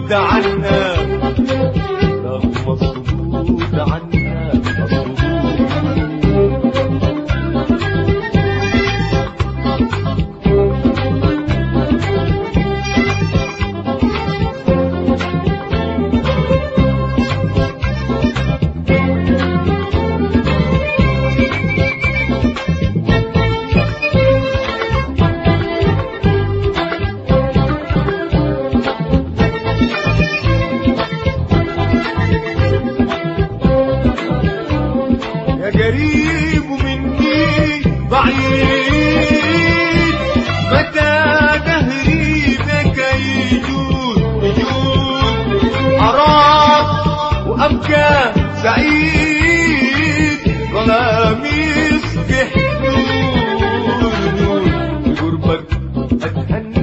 الصدود عنا رغم الصدود عنا الصدود. قريب مني بعيد متى تهريبك يجود أراك وأبكى سعيد ظلامي يصبح نور بقربك أتهنى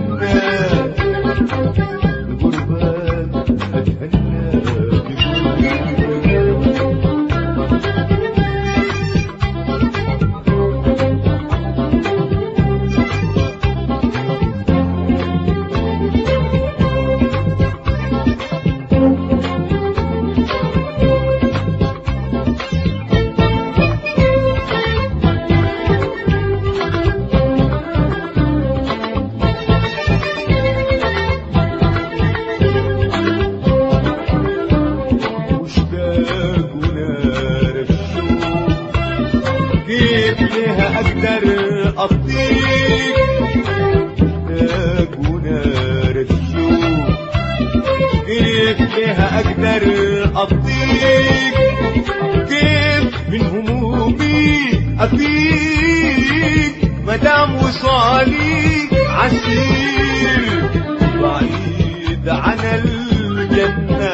بقربك أتهنى أقدر أطيق مشتاق ونار الشوق كيف ليها أقدر أطيق كيف من همومي أفيق مدام وصالي عسير بعيد عن الجنة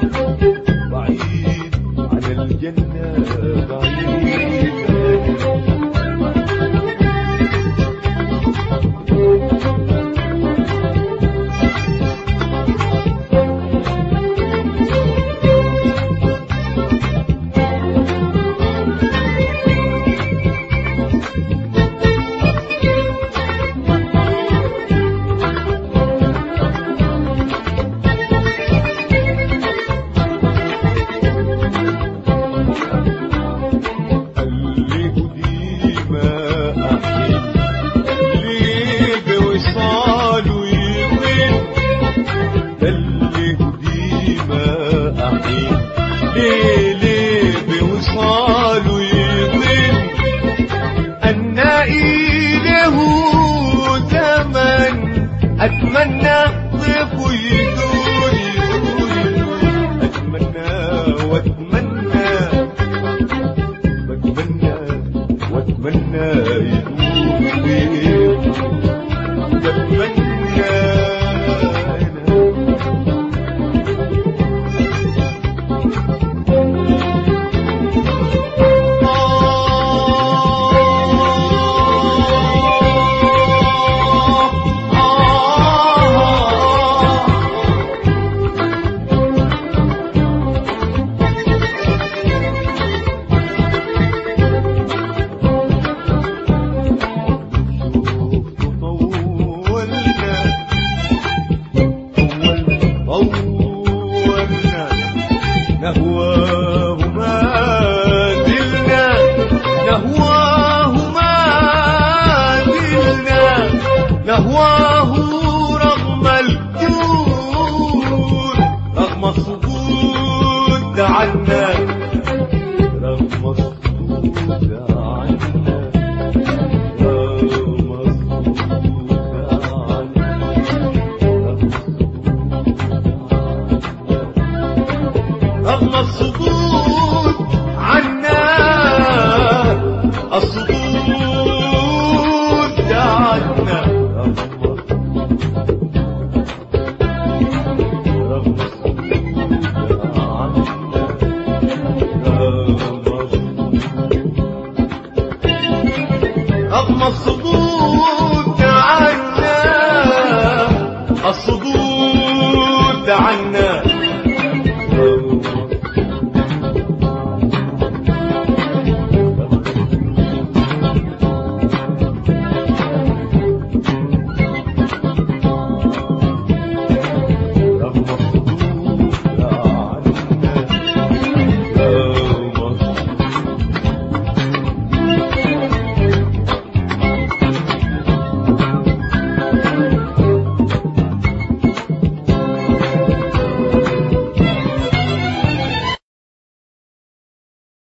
بعيد عن الجنة بعيد ليه بوصاله يضل النائي له زمن أتمنى ضيفه يدور أتمنى وأتمنى بتمنى وأتمنى يدور بتمنى نهواه ما زلنا نهواه ما زلنا نهواه رغم الجود رغم الصدود عنا رغم الصدود عنا رغم الصدود عنا رغم الصدود عنا الصدود عنا رغم الصدود عنا رغم الصدود